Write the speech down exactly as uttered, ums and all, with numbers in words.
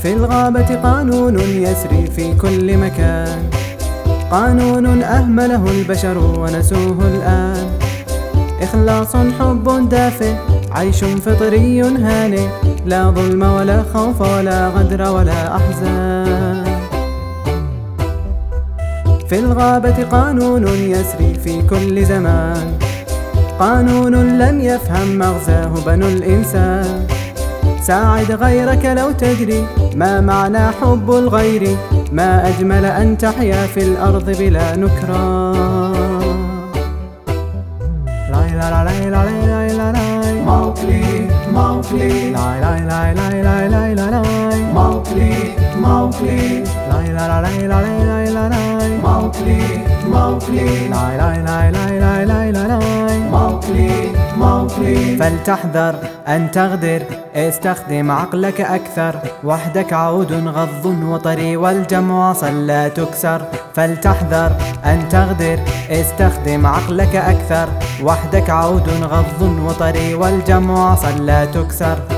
في الغابة قانون يسري في كل مكان، قانون أهمله البشر ونسوه الآن. إخلاص حب دافئ عيش فطري هانئ، لا ظلم ولا خوف ولا غدر ولا أحزان. في الغابة قانون يسري في كل زمان، قانون لم يفهم مغزاه بنو الإنسان. ساعد غيرك لو تدري ما معنى حب الغير، ما أجمل أن تحيا في الأرض بلا نكران. لاي لا لاي لا لاي لا لاي موكلي موكلي لاي لاي لاي لاي لاي لاي لا لاي موكلي موكلي لاي لا لاي لا لاي لا لاي موكلي موكلي لاي لاي لاي لاي لاي لاي لا لاي موكلي موكلي. فلتحذر أن تغدر، استخدم عقلك أكثر، وحدك عود غض وطري والجمع أصل لا تكسر. فلتحذر أن تغدر، استخدم عقلك أكثر، وحدك عود غض وطري والجمع أصل لا تكسر.